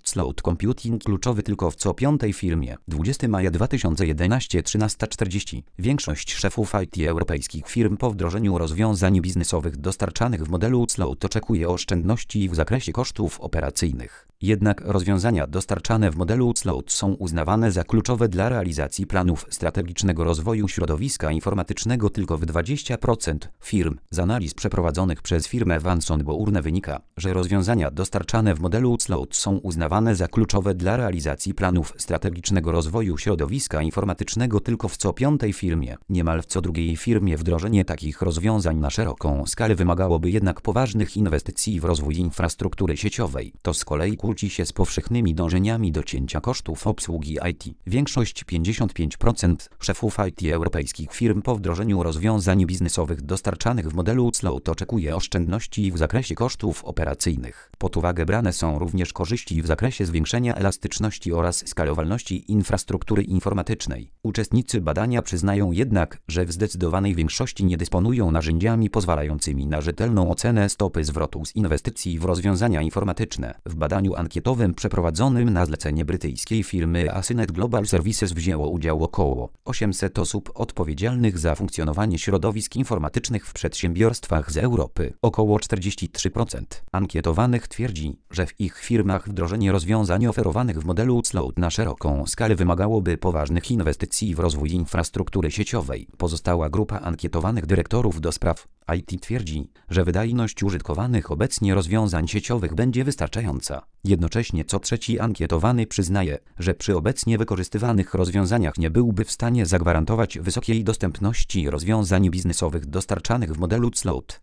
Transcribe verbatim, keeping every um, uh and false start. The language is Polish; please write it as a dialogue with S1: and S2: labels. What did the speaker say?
S1: Cloud Computing kluczowy tylko w co piątej firmie. dwudziestego maja dwa tysiące jedenastego, trzynasta czterdzieści. Większość szefów I T europejskich firm po wdrożeniu rozwiązań biznesowych dostarczanych w modelu Cloud oczekuje oszczędności w zakresie kosztów operacyjnych. Jednak rozwiązania dostarczane w modelu Cloud są uznawane za kluczowe dla realizacji planów strategicznego rozwoju środowiska informatycznego tylko w dwudziestu procentach firm. Z analiz przeprowadzonych przez firmę Vanson Bourne wynika, że rozwiązania dostarczane w modelu Cloud są uznawane za kluczowe dla realizacji planów strategicznego rozwoju środowiska informatycznego tylko w co piątej firmie. Niemal w co drugiej firmie wdrożenie takich rozwiązań na szeroką skalę wymagałoby jednak poważnych inwestycji w rozwój infrastruktury sieciowej. To z kolei kłóci się z powszechnymi dążeniami do cięcia kosztów obsługi I T. Większość pięćdziesiąt pięć procent szefów I T europejskich firm po wdrożeniu rozwiązań biznesowych dostarczanych w modelu Cloud oczekuje oszczędności w zakresie kosztów operacyjnych. Pod uwagę brane są również korzyści w zakresie zwiększenia elastyczności oraz skalowalności infrastruktury informatycznej. Uczestnicy badania przyznają jednak, że w zdecydowanej większości nie dysponują narzędziami pozwalającymi na rzetelną ocenę stopy zwrotu z inwestycji w rozwiązania informatyczne. W badaniu ankietowym przeprowadzonym na zlecenie brytyjskiej firmy Asinet Global Services wzięło udział około osiemset osób odpowiedzialnych za funkcjonowanie środowisk informatycznych w przedsiębiorstwach z Europy. Około czterdzieści trzy procent ankietowanych twierdzi, że w ich firmach wdrożenie rozwiązań oferowanych w modelu Cloud na szeroką skalę wymagałoby poważnych inwestycji w rozwój infrastruktury sieciowej. Pozostała grupa ankietowanych dyrektorów do spraw I T twierdzi, że wydajność użytkowanych obecnie rozwiązań sieciowych będzie wystarczająca. Jednocześnie co trzeci ankietowany przyznaje, że przy obecnie wykorzystywanych rozwiązaniach nie byłby w stanie zagwarantować wysokiej dostępności rozwiązań biznesowych dostarczanych w modelu Cloud.